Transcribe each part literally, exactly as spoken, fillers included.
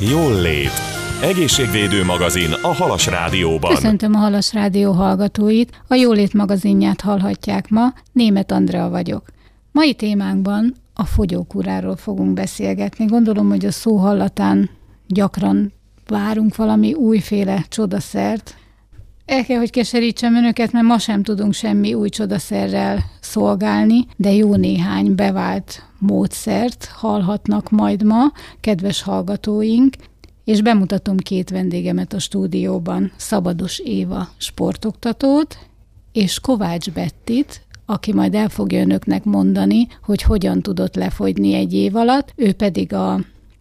Jól lét. Egészségvédő magazin a Halas Rádióban. Köszöntöm a Halas Rádió hallgatóit. A Jólét magazinját hallhatják ma. Németh Andrea vagyok. Mai témánkban a fogyókúráról fogunk beszélgetni. Gondolom, hogy a szó hallatán gyakran várunk valami újféle csodaszert. El kell, hogy keserítsem önöket, mert ma sem tudunk semmi új csodaszerrel szolgálni, de jó néhány bevált módszert hallhatnak majd ma, kedves hallgatóink, és bemutatom két vendégemet a stúdióban, Szabados Éva sportoktatót, és Kovács Bettit, aki majd el fogja önöknek mondani, hogy hogyan tudott lefogyni egy év alatt, ő pedig a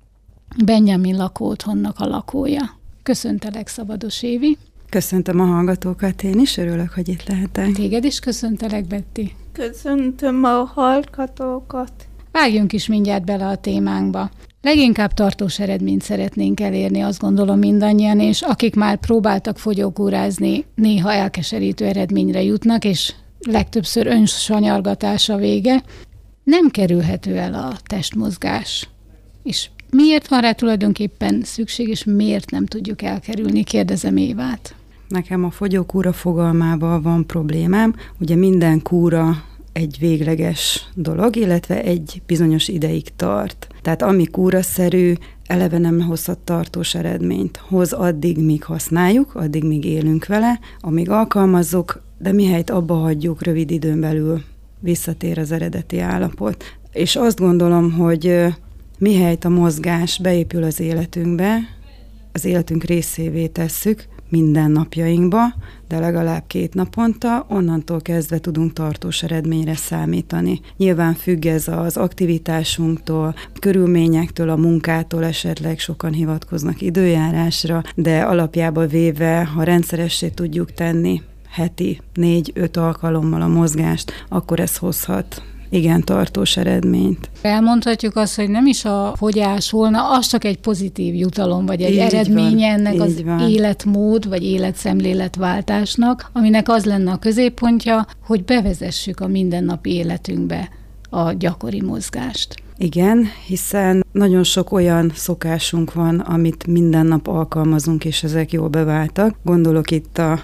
Benjamin lakóotthonnak a lakója. Köszöntelek, Szabados Évi! Köszöntöm a hallgatókat, én is örülök, hogy itt lehetek. Téged is köszöntelek, Betti. Köszöntöm a hallgatókat. Vágjunk is mindjárt bele a témánkba. Leginkább tartós eredményt szeretnénk elérni, azt gondolom mindannyian, és akik már próbáltak fogyókúrázni, néha elkeserítő eredményre jutnak, és legtöbbször önsanyargatás a vége. Nem kerülhető el a testmozgás. És miért van rá tulajdonképpen szükség, és miért nem tudjuk elkerülni? Kérdezem Évát. Nekem a fogyókúra fogalmával van problémám. Ugye minden kúra egy végleges dolog, illetve egy bizonyos ideig tart. Tehát ami kúraszerű, eleve nem hozhat tartós eredményt. Hoz addig, míg használjuk, addig, míg élünk vele, amíg alkalmazzuk, de mihelyt abba hagyjuk, rövid időn belül visszatér az eredeti állapot. És azt gondolom, hogy mihelyt a mozgás beépül az életünkbe, az életünk részévé tesszük, minden napjainkba, de legalább két naponta, onnantól kezdve tudunk tartós eredményre számítani. Nyilván függ ez az aktivitásunktól, körülményektől, a munkától, esetleg sokan hivatkoznak időjárásra, de alapjába véve, ha rendszeressé tudjuk tenni heti négy-öt alkalommal a mozgást, akkor ez hozhat igen tartós eredményt. Elmondhatjuk azt, hogy nem is a fogyás volna, az csak egy pozitív jutalom, vagy egy így eredménye van, ennek az van. életmód, vagy életszemléletváltásnak, aminek az lenne a középpontja, hogy bevezessük a mindennapi életünkbe a gyakori mozgást. Igen, hiszen nagyon sok olyan szokásunk van, amit minden nap alkalmazunk, és ezek jól beváltak. Gondolok itt a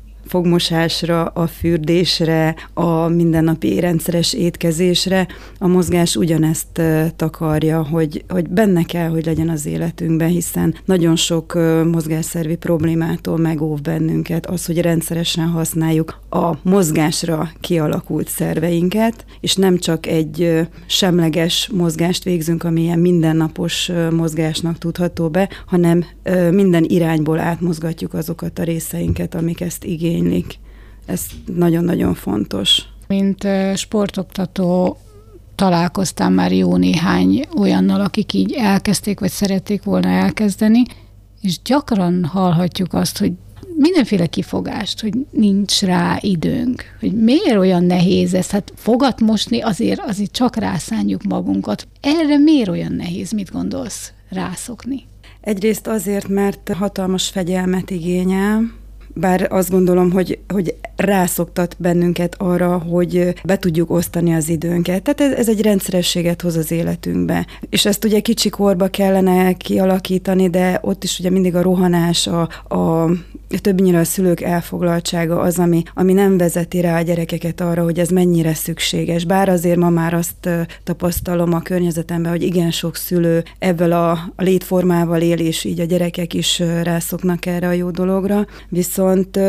fogmosásra, a fürdésre, a mindennapi rendszeres étkezésre. A mozgás ugyanezt takarja, hogy, hogy benne kell, hogy legyen az életünkben, hiszen nagyon sok mozgásszervi problémától megóv bennünket az, hogy rendszeresen használjuk a mozgásra kialakult szerveinket, és nem csak egy semleges mozgást végzünk, ami ilyen mindennapos mozgásnak tudható be, hanem minden irányból átmozgatjuk azokat a részeinket, amik ezt igénylik. Ez nagyon-nagyon fontos. Mint sportoktató találkoztam már jó néhány olyannal, akik így elkezdték, vagy szerették volna elkezdeni, és gyakran hallhatjuk azt, hogy mindenféle kifogást, hogy nincs rá időnk, hogy miért olyan nehéz ez, hát fogat mosni azért, azért csak rászánjuk magunkat. Erre miért olyan nehéz, mit gondolsz rászokni? Egyrészt azért, mert hatalmas fegyelmet igényel, bár azt gondolom, hogy, hogy rászoktat bennünket arra, hogy be tudjuk osztani az időnket. Tehát ez, ez egy rendszerességet hoz az életünkbe. És ezt ugye kicsi korba kellene kialakítani, de ott is ugye mindig a rohanás, a, a többnyire a szülők elfoglaltsága az, ami, ami nem vezeti rá a gyerekeket arra, hogy ez mennyire szükséges. Bár azért ma már azt tapasztalom a környezetemben, hogy igen sok szülő ebből a, a létformával él, és így a gyerekek is rászoknak erre a jó dologra. Viszont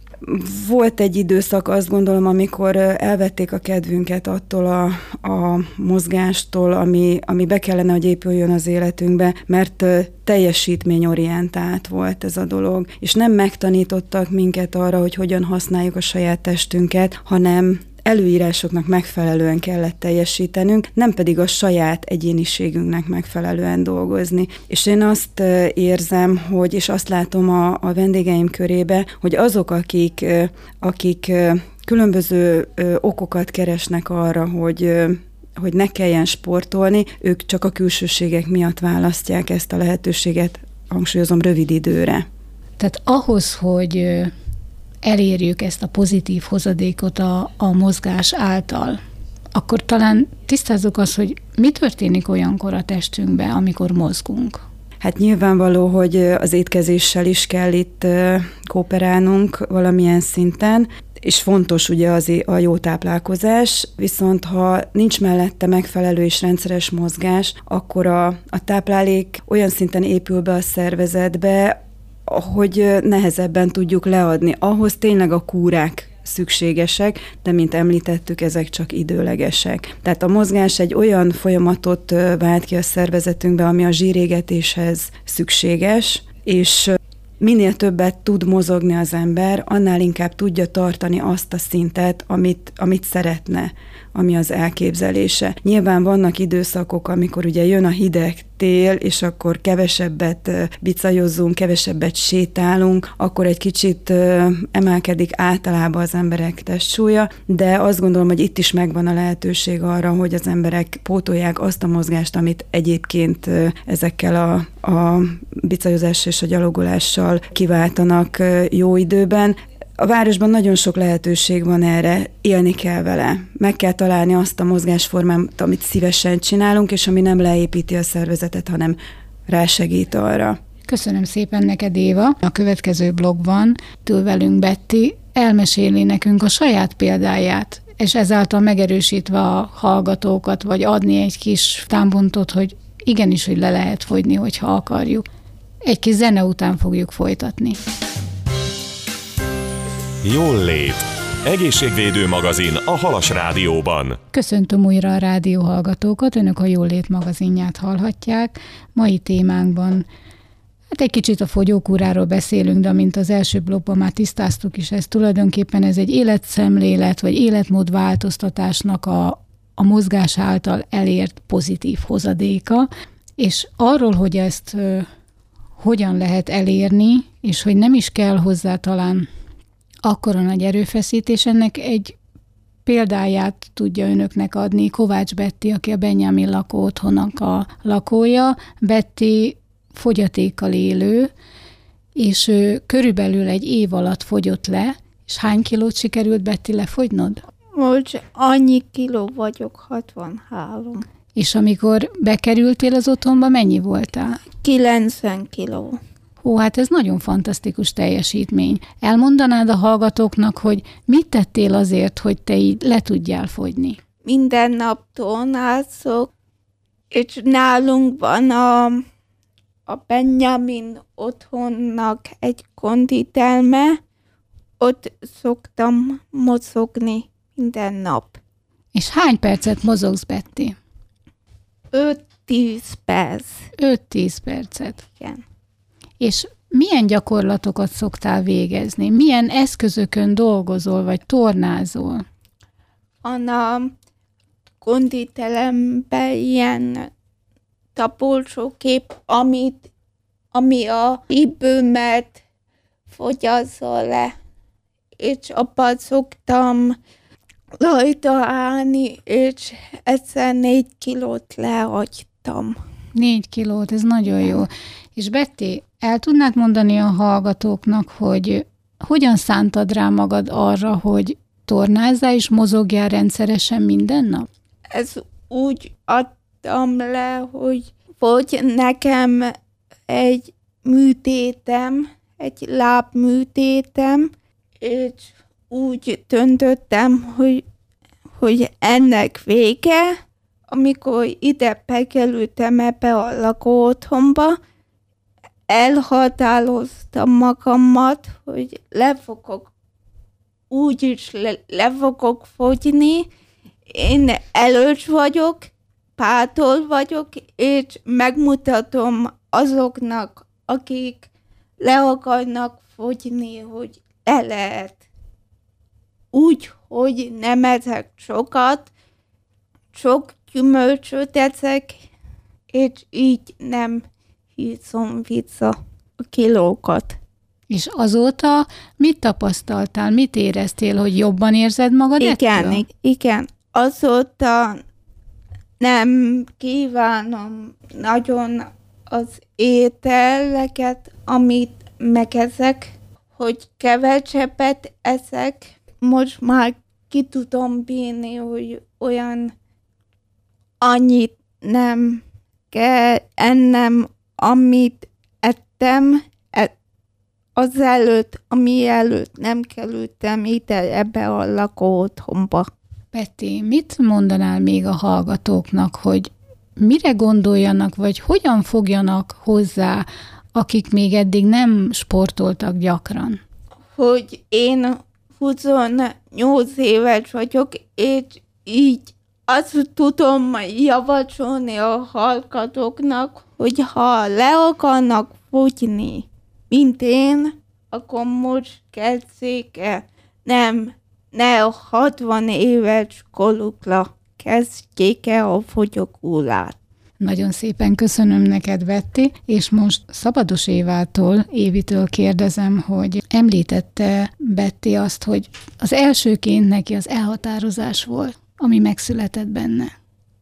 volt egy időszak, azt gondolom, amikor elvették a kedvünket attól a, a mozgástól, ami, ami be kellene, hogy épüljön az életünkbe, mert teljesítményorientált volt ez a dolog, és nem megtanítottak minket arra, hogy hogyan használjuk a saját testünket, hanem előírásoknak megfelelően kellett teljesítenünk, nem pedig a saját egyéniségünknek megfelelően dolgozni. És én azt érzem, hogy, és azt látom a, a vendégeim körébe, hogy azok, akik, akik különböző okokat keresnek arra, hogy hogy ne kelljen sportolni, ők csak a külsőségek miatt választják ezt a lehetőséget, hangsúlyozom, rövid időre. Tehát ahhoz, hogy elérjük ezt a pozitív hozadékot a, a mozgás által, akkor talán tisztázzuk azt, hogy mi történik olyankor a testünkben, amikor mozgunk. Hát nyilvánvaló, hogy az étkezéssel is kell itt kooperálnunk valamilyen szinten, és fontos ugye az a jó táplálkozás, viszont ha nincs mellette megfelelő és rendszeres mozgás, akkor a, a táplálék olyan szinten épül be a szervezetbe, hogy nehezebben tudjuk leadni. Ahhoz tényleg a kúrák szükségesek, de mint említettük, ezek csak időlegesek. Tehát a mozgás egy olyan folyamatot vált ki a szervezetünkbe, ami a zsírégetéshez szükséges, és minél többet tud mozogni az ember, annál inkább tudja tartani azt a szintet, amit, amit szeretne, ami az elképzelése. Nyilván vannak időszakok, amikor ugye jön a hideg tél, és akkor kevesebbet bicajozzunk, kevesebbet sétálunk, akkor egy kicsit emelkedik általában az emberek testsúlya, de azt gondolom, hogy itt is megvan a lehetőség arra, hogy az emberek pótolják azt a mozgást, amit egyébként ezekkel a, a bicajozás és a gyalogolással kiváltanak jó időben. A városban nagyon sok lehetőség van erre, élni kell vele. Meg kell találni azt a mozgásformát, amit szívesen csinálunk, és ami nem leépíti a szervezetet, hanem rásegít arra. Köszönöm szépen neked, Éva. A következő blogban től velünk Betty elmeséli nekünk a saját példáját, és ezáltal megerősítve a hallgatókat, vagy adni egy kis támpontot, hogy igenis, hogy le lehet fogyni, hogyha akarjuk. Egy kis zene után fogjuk folytatni. Jól lét. Egészségvédő magazin a Halas Rádióban. Köszöntöm újra a rádió hallgatókat, önök a Jól lét magazinját hallhatják. Mai témánkban hát egy kicsit a fogyókúráról beszélünk, de mint az első blogban már tisztáztuk is, ez tulajdonképpen ez egy életszemlélet, vagy életmódváltoztatásnak a, a mozgás által elért pozitív hozadéka, és arról, hogy ezt ö, hogyan lehet elérni, és hogy nem is kell hozzá talán akkora nagy erőfeszítés, ennek egy példáját tudja önöknek adni Kovács Betty, aki a Benyámin lakó otthonnak a lakója. Betty fogyatékkal élő, és ő körülbelül egy év alatt fogyott le, és hány kilót sikerült, Betty, lefogynod? Most annyi kiló vagyok, hatvanhárom. És amikor bekerültél az otthonba, mennyi voltál? kilencven kiló. Ó, hát ez nagyon fantasztikus teljesítmény. Elmondanád a hallgatóknak, hogy mit tettél azért, hogy te így le tudjál fogyni? Minden nap tornázok, és nálunk van a, a Benjamin otthonnak egy konditerme, ott szoktam mozogni minden nap. És hány percet mozogsz, Betty? öt-tíz perc. öt-tíz percet. Igen. És milyen gyakorlatokat szoktál végezni? Milyen eszközökön dolgozol, vagy tornázol? A konditeremben ilyen tapolcsókép, amit, ami a híbőmet fogyaszol le, és abban szoktam rajta állni, és egyszer négy kilót lehagytam. Négy kilót, ez nagyon jó. És Betty, el tudnád mondani a hallgatóknak, hogy hogyan szántad rá magad arra, hogy tornázzál és mozogjál rendszeresen minden nap? Ez úgy adtam le, hogy volt nekem egy műtétem, egy lábműtétem, és úgy döntöttem, hogy, hogy ennek vége, amikor ide bekerültem ebbe a lakóotthonba, elhatároztam magamat, hogy le fogok, úgyis le, le fogok fogyni. Én erős vagyok, bátor vagyok, és megmutatom azoknak, akik le akarnak fogyni, hogy le lehet. Úgy, hogy nem ezek sokat, sok gyümölcsöt eszek, és így nem hízom vissza a kilókat. És azóta mit tapasztaltál, mit éreztél, hogy jobban érzed magad igen, ettől? Igen, azóta nem kívánom nagyon az ételeket, amit megeszek, hogy kevesebbet eszek. Most már ki tudom bírni, hogy olyan annyit nem kell ennem, amit ettem, azelőtt, ami előtt nem kerültem ide ebbe a lakóotthonba. Peti, mit mondanál még a hallgatóknak, hogy mire gondoljanak, vagy hogyan fogjanak hozzá, akik még eddig nem sportoltak gyakran? Hogy én huszonnyolc éves vagyok, és így azt tudom javasolni a hallgatóknak, hogy ha le akarnak fogyni, mint én, akkor most kezdjék el. Nem, ne a hatvan éves korukra kezdjék el a fogyókúrát. Nagyon szépen köszönöm neked, Betty, és most Szabados Évától, Évitől kérdezem, hogy említette Betty azt, hogy az elsőként neki az elhatározás volt, ami megszületett benne.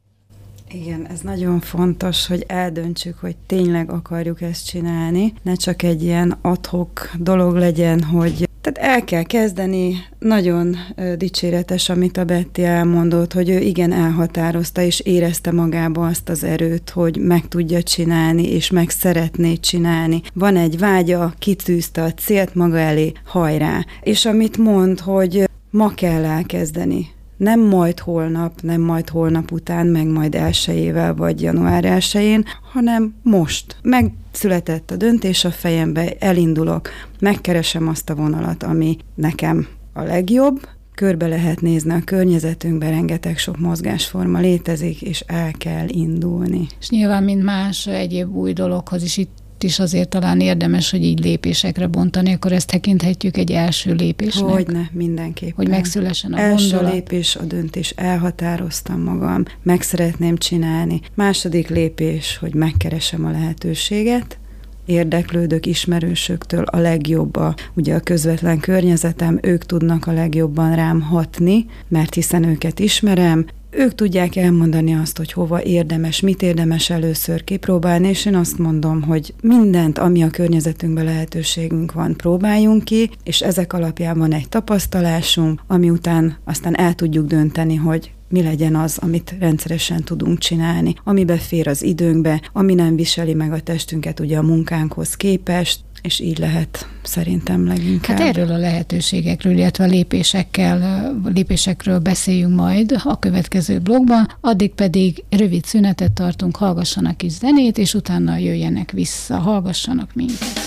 Igen, ez nagyon fontos, hogy eldöntsük, hogy tényleg akarjuk ezt csinálni, ne csak egy ilyen ad-hoc dolog legyen, hogy tehát el kell kezdeni, nagyon dicséretes, amit a Betty elmondott, hogy ő igen elhatározta, és érezte magába azt az erőt, hogy meg tudja csinálni, és meg szeretné csinálni. Van egy vágya, kitűzte a célt maga elé, hajrá. És amit mond, hogy ma kell elkezdeni. Nem majd holnap, nem majd holnap után, meg majd elsejével vagy január elsején, hanem most. Megszületett a döntés a fejembe, elindulok, megkeresem azt a vonalat, ami nekem a legjobb, körbe lehet nézni a környezetünkben, rengeteg sok mozgásforma létezik, és el kell indulni. És nyilván, mint más egyéb új dologhoz is itt is azért talán érdemes, hogy így lépésekre bontani, akkor ezt tekinthetjük egy első lépésnek. Hogyne, mindenképpen. Hogy megszülessen a első gondolat. lépés a döntés, elhatároztam magam, meg szeretném csinálni. Második lépés, hogy megkeresem a lehetőséget, érdeklődök ismerősöktől a legjobb, a, ugye a közvetlen környezetem, ők tudnak a legjobban rám hatni, mert hiszen őket ismerem, ők tudják elmondani azt, hogy hova érdemes, mit érdemes először kipróbálni, és én azt mondom, hogy mindent, ami a környezetünkben lehetőségünk van, próbáljunk ki, és ezek alapján van egy tapasztalásunk, ami után aztán el tudjuk dönteni, hogy mi legyen az, amit rendszeresen tudunk csinálni, ami befér az időnkbe, ami nem viseli meg a testünket ugye a munkánkhoz képest, és így lehet szerintem leginkább. Hát erről a lehetőségekről, illetve a lépésekkel, lépésekről beszéljünk majd a következő blogban, addig pedig rövid szünetet tartunk, hallgassanak is zenét, és utána jöjjenek vissza, hallgassanak minket.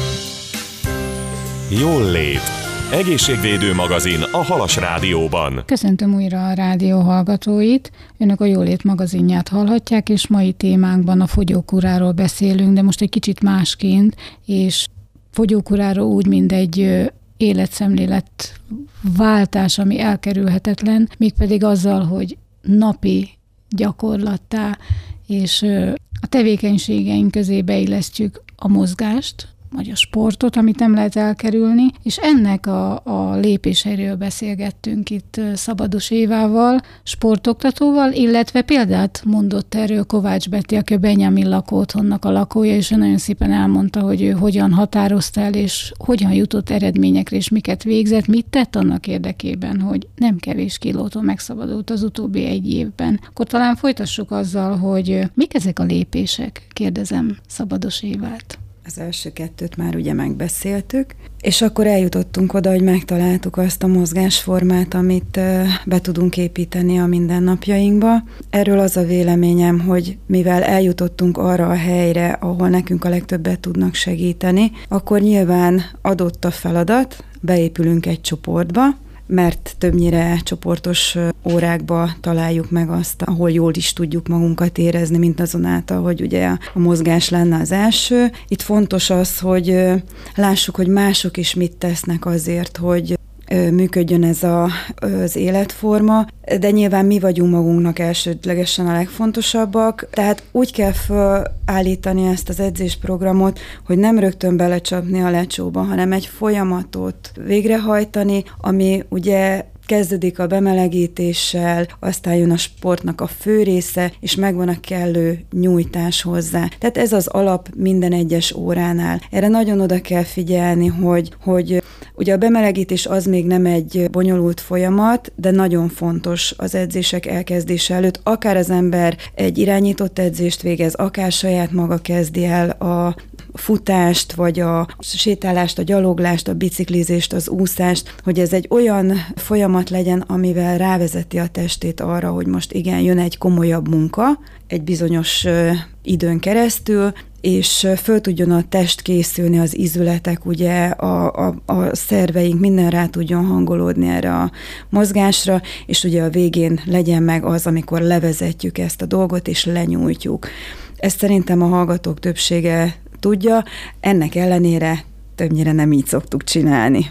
Jól lét. Egészségvédő magazin a Halas Rádióban. Köszöntöm újra a rádió hallgatóit. Önök a Jólét magazinját hallhatják, és mai témánkban a fogyókúráról beszélünk, de most egy kicsit másként, és fogyókúráról úgy, mint egy életszemlélet váltás, ami elkerülhetetlen, mégpedig azzal, hogy napi gyakorlattá, és a tevékenységeink közé beillesztjük a mozgást, vagy a sportot, amit nem lehet elkerülni, és ennek a, a lépéseiről beszélgettünk itt Szabados Évával, sportoktatóval, illetve példát mondott erről Kovács Betty, aki a Benyámin lakóotthonnak a lakója, és ő nagyon szépen elmondta, hogy ő hogyan határozta el, és hogyan jutott eredményekre, és miket végzett, mit tett annak érdekében, hogy nem kevés kilótól megszabadult az utóbbi egy évben. Akkor talán folytassuk azzal, hogy mik ezek a lépések, kérdezem Szabados Évát. Az első kettőt már ugye megbeszéltük, és akkor eljutottunk oda, hogy megtaláltuk azt a mozgásformát, amit be tudunk építeni a mindennapjainkba. Erről az a véleményem, hogy mivel eljutottunk arra a helyre, ahol nekünk a legtöbbet tudnak segíteni, akkor nyilván adott a feladat, beépülünk egy csoportba, mert többnyire csoportos órákba találjuk meg azt, ahol jól is tudjuk magunkat érezni, mint azonáltal, hogy ugye a mozgás lenne az első. Itt fontos az, hogy lássuk, hogy mások is mit tesznek azért, hogy működjön ez a, az életforma, de nyilván mi vagyunk magunknak elsődlegesen a legfontosabbak, tehát úgy kell felállítani ezt az edzésprogramot, hogy nem rögtön belecsapni a lecsóba, hanem egy folyamatot végrehajtani, ami ugye kezdődik a bemelegítéssel, aztán jön a sportnak a fő része, és megvan a kellő nyújtás hozzá. Tehát ez az alap minden egyes óránál. Erre nagyon oda kell figyelni, hogy, hogy Ugye a bemelegítés az még nem egy bonyolult folyamat, de nagyon fontos az edzések elkezdése előtt. Akár az ember egy irányított edzést végez, akár saját maga kezdi el a futást, vagy a sétálást, a gyaloglást, a biciklizést, az úszást, hogy ez egy olyan folyamat legyen, amivel rávezeti a testét arra, hogy most igen, jön egy komolyabb munka, egy bizonyos időn keresztül, és föl tudjon a test készülni, az izületek, ugye a, a, a szerveink, minden rá tudjon hangolódni erre a mozgásra, és ugye a végén legyen meg az, amikor levezetjük ezt a dolgot, és lenyújtjuk. Ezt szerintem a hallgatók többsége tudja, ennek ellenére többnyire nem így szoktuk csinálni.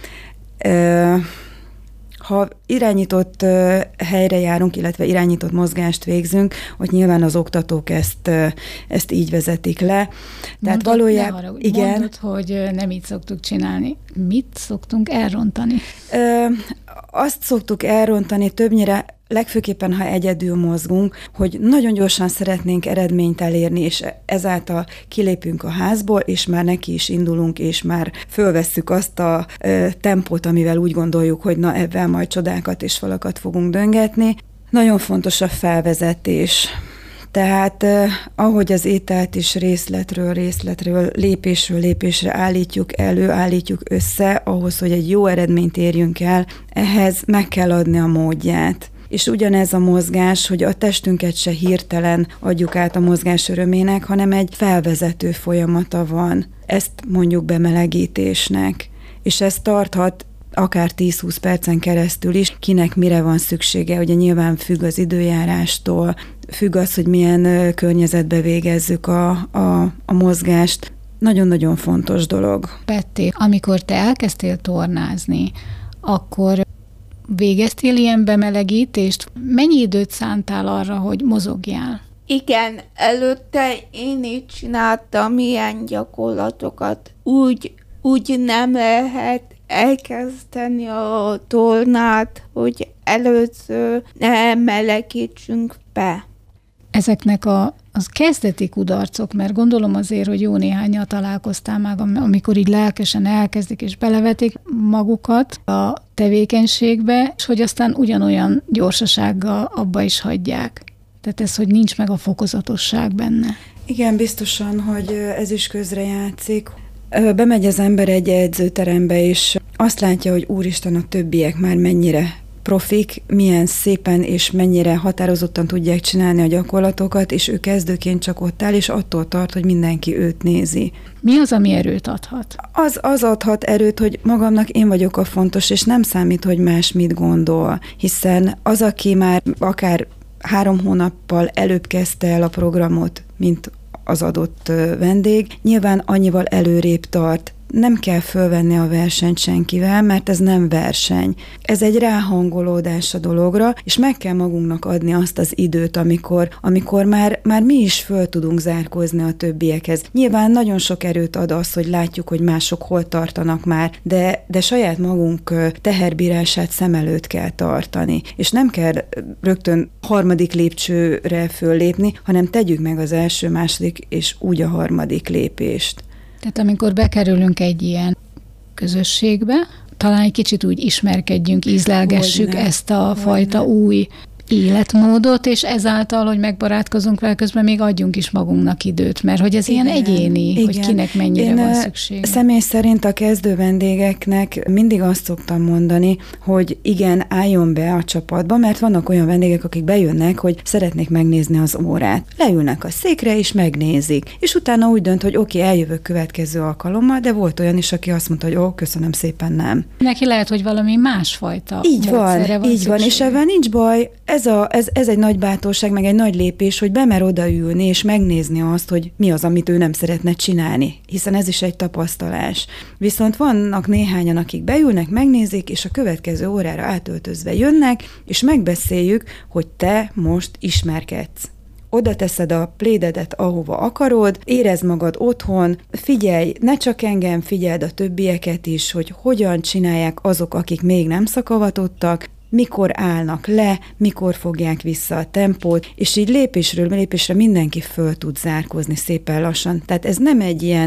Ha irányított helyre járunk, illetve irányított mozgást végzünk, ott nyilván az oktatók ezt, ezt így vezetik le. Tehát valójában igen. Mondod, hogy nem így szoktuk csinálni. Mit szoktunk elrontani? Ö, azt szoktuk elrontani többnyire, legfőképpen, ha egyedül mozgunk, hogy nagyon gyorsan szeretnénk eredményt elérni, és ezáltal kilépünk a házból, és már neki is indulunk, és már fölvesszük azt a ö, tempót, amivel úgy gondoljuk, hogy na, ebben majd csodákat és falakat fogunk döngetni. Nagyon fontos a felvezetés. Tehát eh, ahogy az ételt is részletről részletről, lépésről lépésre állítjuk elő, állítjuk össze, ahhoz, hogy egy jó eredményt érjünk el, ehhez meg kell adni a módját. És ugyanez a mozgás, hogy a testünket se hirtelen adjuk át a mozgás örömének, hanem egy felvezető folyamata van. Ezt mondjuk bemelegítésnek. És ez tarthat akár tíz-húsz percen keresztül is, kinek mire van szüksége. Ugye nyilván függ az időjárástól, függ az, hogy milyen környezetbe végezzük a, a, a mozgást. Nagyon-nagyon fontos dolog. Betty, amikor te elkezdtél tornázni, akkor végeztél ilyen bemelegítést? Mennyi időt szántál arra, hogy mozogjál? Igen, előtte én így csináltam ilyen gyakorlatokat. Úgy, úgy nem lehet elkezdeni a tornát, hogy először ne melegítsünk be. Ezeknek a, az kezdeti kudarcok, mert gondolom azért, hogy jó néhányat találkoztál már, amikor így lelkesen elkezdik és belevetik magukat a tevékenységbe, és hogy aztán ugyanolyan gyorsasággal abba is hagyják. Tehát ez, hogy nincs meg a fokozatosság benne. Igen, biztosan, hogy ez is közrejátszik. Bemegy az ember egy edzőterembe, és azt látja, hogy úristen, a többiek már mennyire profik, milyen szépen és mennyire határozottan tudják csinálni a gyakorlatokat, és ő kezdőként csak ott áll, és attól tart, hogy mindenki őt nézi. Mi az, ami erőt adhat? Az, az adhat erőt, hogy magamnak én vagyok a fontos, és nem számít, hogy más mit gondol, hiszen az, aki már akár három hónappal előbb kezdte el a programot, mint az adott vendég, nyilván annyival előrébb tart. Nem kell fölvenni a versenyt senkivel, mert ez nem verseny. Ez egy ráhangolódás a dologra, és meg kell magunknak adni azt az időt, amikor, amikor már, már mi is föl tudunk zárkózni a többiekhez. Nyilván nagyon sok erőt ad az, hogy látjuk, hogy mások hol tartanak már, de, de saját magunk teherbírását szem előtt kell tartani. És nem kell rögtön harmadik lépcsőre föllépni, hanem tegyük meg az első, második és úgy a harmadik lépést. Tehát amikor bekerülünk egy ilyen közösségbe, talán egy kicsit úgy ismerkedjünk, ízlelgessük Hogyne. ezt a Hogyne. fajta új életmódot, és ezáltal, hogy megbarátkozunk vele, közben még adjunk is magunknak időt, mert hogy ez igen, ilyen egyéni, igen. hogy kinek mennyire Én van szüksége. Személy szerint a kezdő vendégeknek mindig azt szoktam mondani, hogy igen, álljon be a csapatba, mert vannak olyan vendégek, akik bejönnek, hogy szeretnék megnézni az órát. Leülnek a székre, és megnézik. És utána úgy dönt, hogy oké, okay, eljövök következő alkalommal, de volt olyan is, aki azt mondta, hogy ó, köszönöm szépen, nem. Neki lehet, hogy valami másfajta Így van, van így van, és ebben nincs baj. Ez, a, ez, ez egy nagy bátorság, meg egy nagy lépés, hogy bemer odaülni, és megnézni azt, hogy mi az, amit ő nem szeretne csinálni, hiszen ez is egy tapasztalás. Viszont vannak néhányan, akik beülnek, megnézik, és a következő órára átöltözve jönnek, és megbeszéljük, hogy te most ismerkedsz. Oda teszed a plédedet, ahova akarod, érezd magad otthon, figyelj, ne csak engem, figyeld a többieket is, hogy hogyan csinálják azok, akik még nem szakavatottak, mikor állnak le, mikor fogják vissza a tempót, és így lépésről lépésre mindenki föl tud zárkózni szépen lassan. Tehát ez nem egy ilyen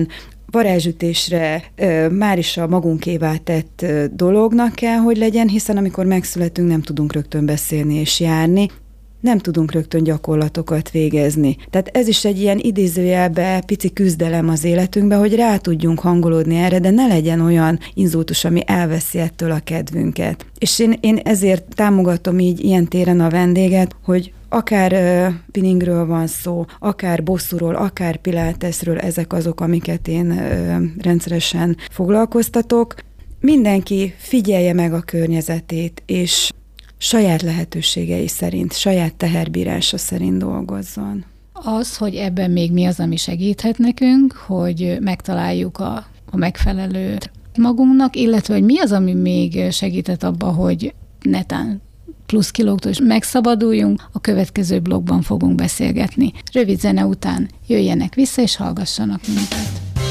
varázsütésre már is a magunkévá tett dolognak kell, hogy legyen, hiszen amikor megszületünk, nem tudunk rögtön beszélni és járni, nem tudunk rögtön gyakorlatokat végezni. Tehát ez is egy ilyen idézőjelbe pici küzdelem az életünkben, hogy rá tudjunk hangolódni erre, de ne legyen olyan inzultus, ami elveszi ettől a kedvünket. És én, én ezért támogatom így ilyen téren a vendéget, hogy akár uh, pinningről van szó, akár bosszúról, akár pilátesről, ezek azok, amiket én uh, rendszeresen foglalkoztatok. Mindenki figyelje meg a környezetét, és saját lehetőségei szerint, saját teherbírása szerint dolgozzon. Az, hogy ebben még mi az, ami segíthet nekünk, hogy megtaláljuk a, a megfelelőt magunknak, illetve hogy mi az, ami még segített abba, hogy netán plusz kilóktól is megszabaduljunk, a következő blogban fogunk beszélgetni. Rövid zene után jöjjenek vissza, és hallgassanak minket.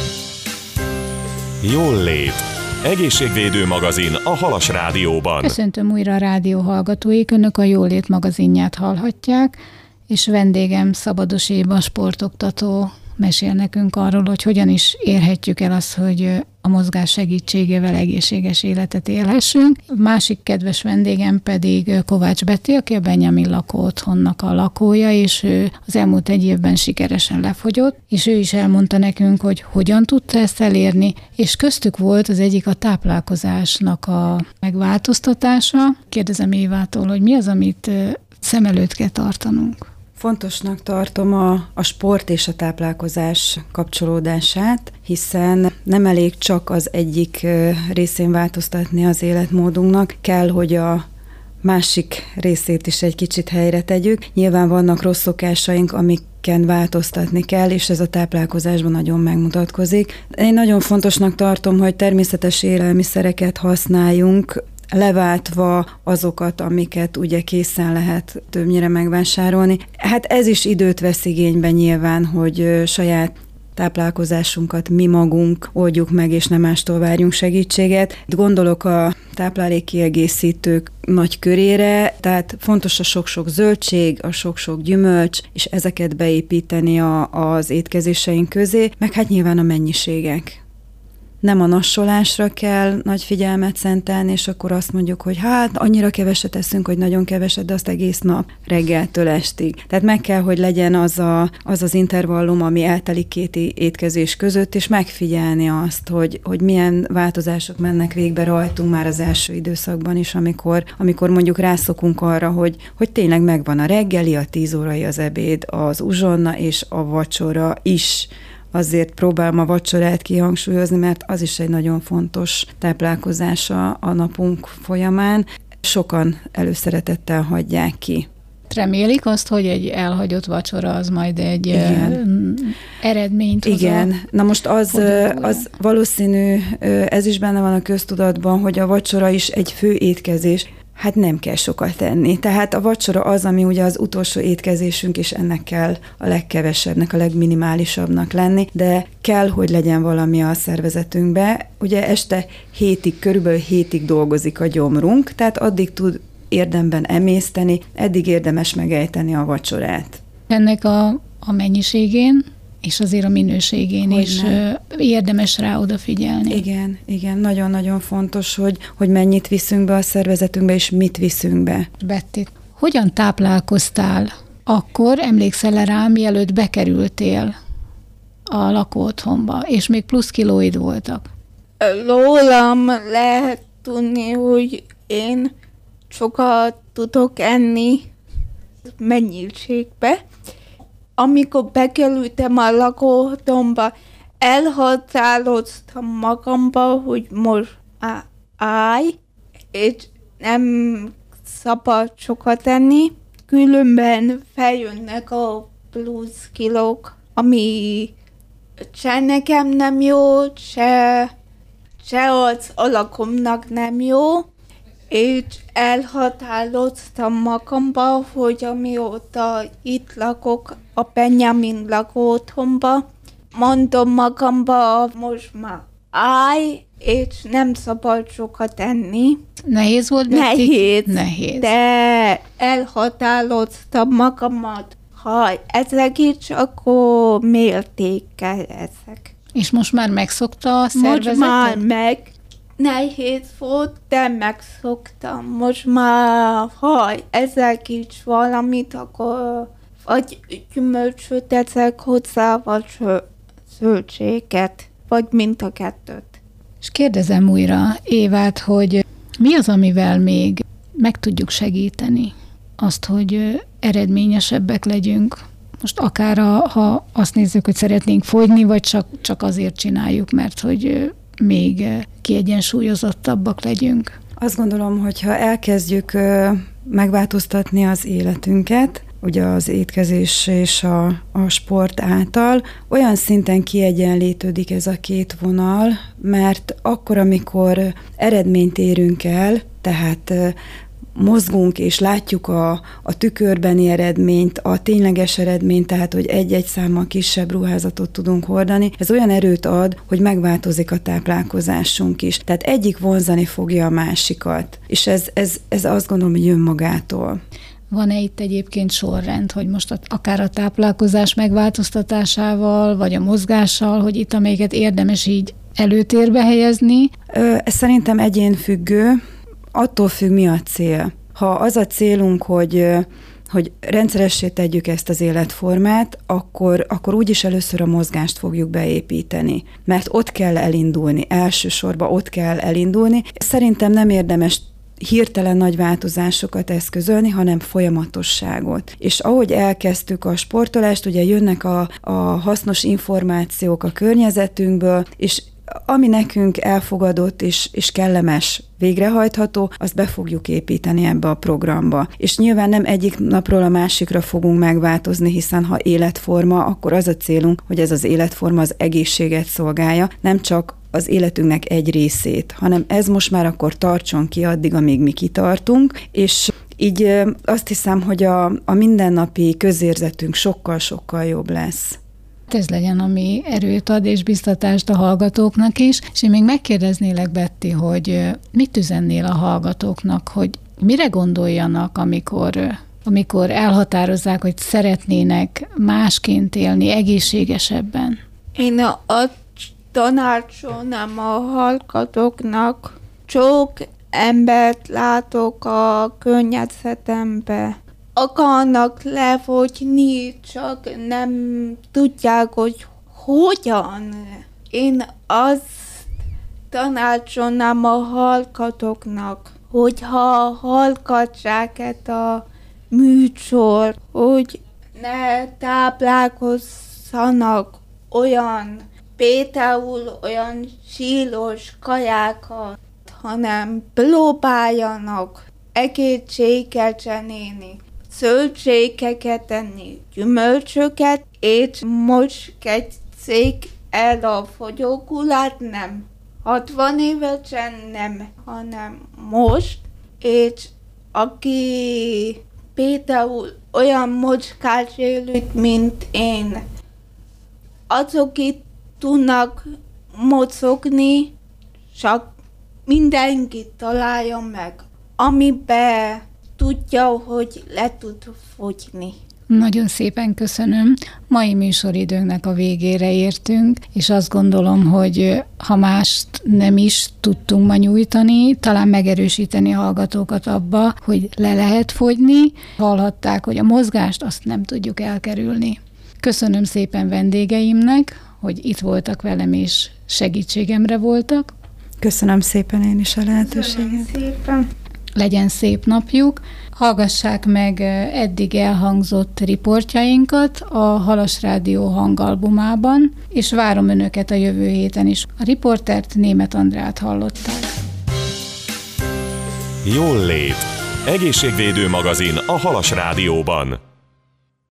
Jól lét. Egészségvédő magazin a Halas Rádióban. Köszöntöm újra a rádió hallgatóik, Önök a Jólét magazinját hallhatják, és vendégem Szabados Éva sportoktató mesél nekünk arról, hogy hogyan is érhetjük el azt, hogy a mozgás segítségével egészséges életet élhessünk. A másik kedves vendégem pedig Kovács Betty, aki a Benjamin lakóotthonnak a lakója, és ő az elmúlt egy évben sikeresen lefogyott, és ő is elmondta nekünk, hogy hogyan tudta ezt elérni, és köztük volt az egyik a táplálkozásnak a megváltoztatása. Kérdezem Évától, hogy mi az, amit szem előtt kell tartanunk. Fontosnak tartom a, a sport és a táplálkozás kapcsolódását, hiszen nem elég csak az egyik részén változtatni az életmódunknak, kell, hogy a másik részét is egy kicsit helyre tegyük. Nyilván vannak rossz szokásaink, amiken változtatni kell, és ez a táplálkozásban nagyon megmutatkozik. Én nagyon fontosnak tartom, hogy természetes élelmiszereket használjunk, leváltva azokat, amiket ugye készen lehet többnyire megvásárolni. Hát ez is időt vesz igénybe nyilván, hogy saját táplálkozásunkat mi magunk oldjuk meg, és nem mástól várjunk segítséget. Gondolok a táplálékkiegészítők nagy körére, tehát fontos a sok-sok zöldség, a sok-sok gyümölcs, és ezeket beépíteni a, az étkezéseink közé, meg hát nyilván a mennyiségek. Nem a nassolásra kell nagy figyelmet szentelni, és akkor azt mondjuk, hogy hát annyira keveset eszünk, hogy nagyon keveset, de azt egész nap reggeltől estig. Tehát meg kell, hogy legyen az a, az, az intervallum, ami eltelik két étkezés között, és megfigyelni azt, hogy, hogy milyen változások mennek végbe rajtunk már az első időszakban is, amikor, amikor mondjuk rászokunk arra, hogy, hogy tényleg megvan a reggeli, a tíz órai az ebéd, az uzsonna és a vacsora is. Azért próbálom a vacsorát kihangsúlyozni, mert az is egy nagyon fontos táplálkozása a napunk folyamán. Sokan előszeretettel hagyják ki. Remélik azt, hogy egy elhagyott vacsora az majd egy Igen. eredményt hoz. Igen. Na most az, az valószínű, ez is benne van a köztudatban, hogy a vacsora is egy fő étkezés. Hát nem kell sokat tenni. Tehát a vacsora az, ami ugye az utolsó étkezésünk, és ennek kell a legkevesebbnek, a legminimálisabbnak lenni, de kell, hogy legyen valami a szervezetünkbe. Ugye este hétig, körülbelül hétig dolgozik a gyomrunk, tehát addig tud érdemben emészteni, eddig érdemes megejteni a vacsorát. Ennek a, a mennyiségén és azért a minőségén hogy is nem. Érdemes rá odafigyelni. Igen, igen, nagyon-nagyon fontos, hogy, hogy mennyit viszünk be a szervezetünkbe, és mit viszünk be. Betty, hogyan táplálkoztál akkor, emlékszel rá, mielőtt bekerültél a lakóotthonba, és még plusz kilóid voltak? Rólam lehet tudni, hogy én sokat tudok enni mennyiségbe. Amikor bekerültem a lakóotthonba, elhatároztam magamba, hogy most állj, és nem szabad sokat enni, különben feljönnek a plusz kilók, ami se nekem nem jó, se, se az alakomnak nem jó, és elhatároztam magamba, hogy amióta itt lakok a Benjamin lakóotthonba, mondom magamba, most már állj, és nem szabad sokat enni. Nehéz volt, Betty? Nehéz, Nehéz. De elhatároztam magamat, ha ezek is, akkor mértékkel ezek. És most már megszokta a szervezetet? Most már meg. Nehéz volt, de megszoktam. Most már, ha ezek is valamit, akkor vagy gyümölcsöt teszek hozzá, vagy zöldséget, vagy mind a kettőt. És kérdezem újra Évát, hogy mi az, amivel még meg tudjuk segíteni azt, hogy eredményesebbek legyünk? Most akár a, ha azt nézzük, hogy szeretnénk fogyni, vagy csak, csak azért csináljuk, mert hogy még kiegyensúlyozottabbak legyünk. Azt gondolom, hogy ha elkezdjük megváltoztatni az életünket, ugye az étkezés és a, a sport által, olyan szinten kiegyenlítődik ez a két vonal, mert akkor, amikor eredményt érünk el, tehát mozgunk és látjuk a, a tükörbeni eredményt, a tényleges eredményt, tehát hogy egy-egy számmal kisebb ruházatot tudunk hordani, ez olyan erőt ad, hogy megváltozik a táplálkozásunk is. Tehát egyik vonzani fogja a másikat, és ez, ez, ez azt gondolom, hogy jön magától. Van-e itt egyébként sorrend, hogy most a, akár a táplálkozás megváltoztatásával, vagy a mozgással, hogy itt amelyiket érdemes így előtérbe helyezni? Ez szerintem egyénfüggő, attól függ, mi a cél. Ha az a célunk, hogy, hogy rendszeressé tegyük ezt az életformát, akkor, akkor úgyis először a mozgást fogjuk beépíteni. Mert ott kell elindulni, elsősorban ott kell elindulni. Szerintem nem érdemes hirtelen nagy változásokat eszközölni, hanem folyamatosságot. És ahogy elkezdtük a sportolást, ugye jönnek a, a hasznos információk a környezetünkből, és ami nekünk elfogadott és, és kellemes, végrehajtható, azt be fogjuk építeni ebbe a programba. És nyilván nem egyik napról a másikra fogunk megváltozni, hiszen ha életforma, akkor az a célunk, hogy ez az életforma az egészséget szolgálja, nem csak az életünknek egy részét, hanem ez most már akkor tartson ki addig, amíg mi kitartunk, és így azt hiszem, hogy a, a mindennapi közérzetünk sokkal-sokkal jobb lesz. Ez legyen, ami erőt ad és biztatást a hallgatóknak is, és én még megkérdeznélek, Betty, hogy mit üzennél a hallgatóknak, hogy mire gondoljanak, amikor, amikor elhatározzák, hogy szeretnének másként élni, egészségesebben? Én a, a tanácsolnám a hallgatóknak, sok embert látok a környezetembe. Akarnak lefogyni, csak nem tudják, hogy hogyan. Én azt tanácsolnám a hallgatóknak, hogyha hallgatják ezt a műsor, hogy ne táplálkozzanak olyan, például olyan sílos kajákat, hanem próbáljanak egészséget enni, zöldségeket enni, gyümölcsöket, és most kezdjék el a fogyókulát, nem hatvan évesen, nem, hanem most, és aki például olyan mozgásélők, mint én, azok itt tudnak mozogni, csak mindenki találja meg, amiben tudja, hogy le tud fogyni. Nagyon szépen köszönöm. Mai műsoridőnknek a végére értünk, és azt gondolom, hogy ha mást nem is tudtunk ma nyújtani, talán megerősíteni a hallgatókat abba, hogy le lehet fogyni. Hallhatták, hogy a mozgást azt nem tudjuk elkerülni. Köszönöm szépen vendégeimnek, hogy itt voltak velem és segítségemre voltak. Köszönöm szépen én is a lehetőséget. Köszönöm szépen. Legyen szép napjuk. Hallgassák meg eddig elhangzott riportjainkat a Halas Rádió hangalbumában, és várom önöket a jövő héten is. A riportert, Németh Andrát hallották. Jól lét. Egészségvédő magazin a Halas Rádióban.